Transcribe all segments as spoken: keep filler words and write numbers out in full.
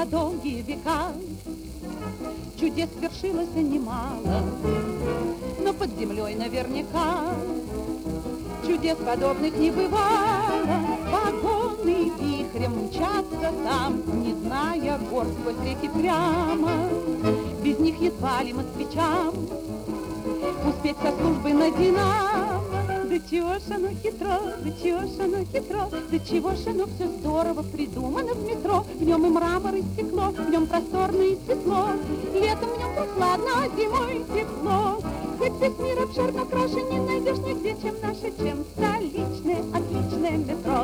долгие века. Чудес свершилось немало, но под землей наверняка чудес подобных не бывало. Вагоны вихрем мчатся там, не зная гор сквозь реки прямо. Без них едва ли москвичам успеть со службы на «Динамо». Да чего ж оно хитро, да чего ж оно хитро, да чего ж оно все здорово придумано в метро. В нем и мрамор, и стекло, в нем просторно и светло. Летом в нем прохладно, а зимой тепло. Хоть весь мир обширно краше не найдешь нигде, чем наше, чем столичное отличное метро.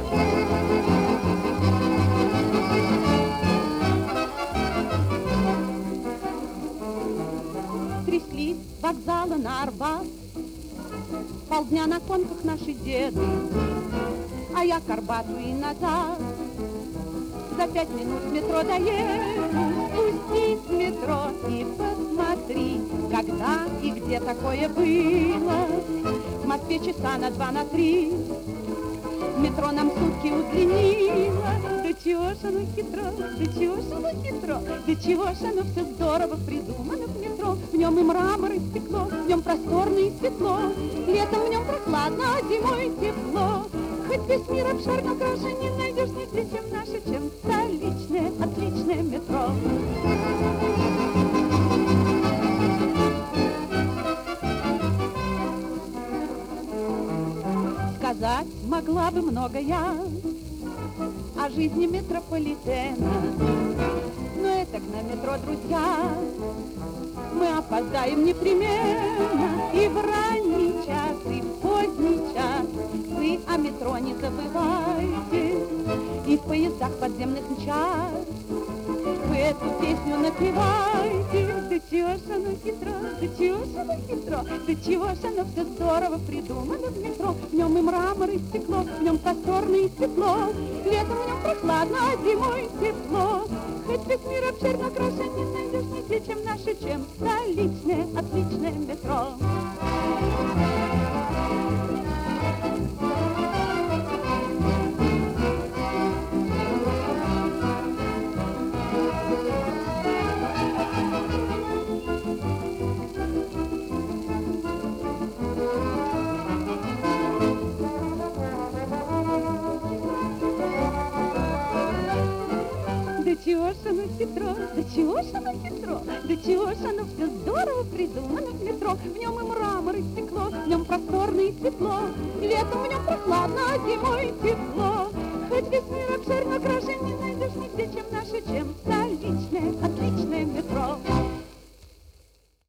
Тряслись с вокзала на Арбат полдня на конках наши деды, а я к Арбату и назад за пять минут в метро доеду. Спустись в метро и посмотри, когда и где такое было. В Москве часа на два, на три метро нам сутки удлинило. Да чего ж оно хитро, да чего ж оно хитро, да чего ж оно все здорово придумано в метро. В нем и мрамор, и стекло, в нем просторно и светло. Летом в нем прохладно, а зимой тепло. Хоть весь мир обширно краше не найдешь нигде, чем наше, чем столичное отличное метро. Сказать могла бы много я о жизни метрополитена, но это на метро, друзья, мы опоздаем непременно. И в ранний час, и в поздний час вы о метро не забывайте, и в поездах подземных мчат вы эту песню напевайте. Да чего ж оно хитро, да чего ж оно хитро, да чего ж оно все здорово придумано в метро. В нем и мрамор, и стекло, в нем просторно и светло. Летом в нем прохладно, а зимой тепло. Хоть весь мир обширно краше не найдешь нигде, чем наше, чем столичное отличное метро. Да чего ж оно хитро, да чего ж оно хитро, да чего ж оно все здорово придумано в метро. В нем и мрамор, и стекло, в нем просторно и светло. Летом в нем прохладно, а зимой тепло. Хоть весь мир обширно краше не найдешь нигде, чем наше, чем столичное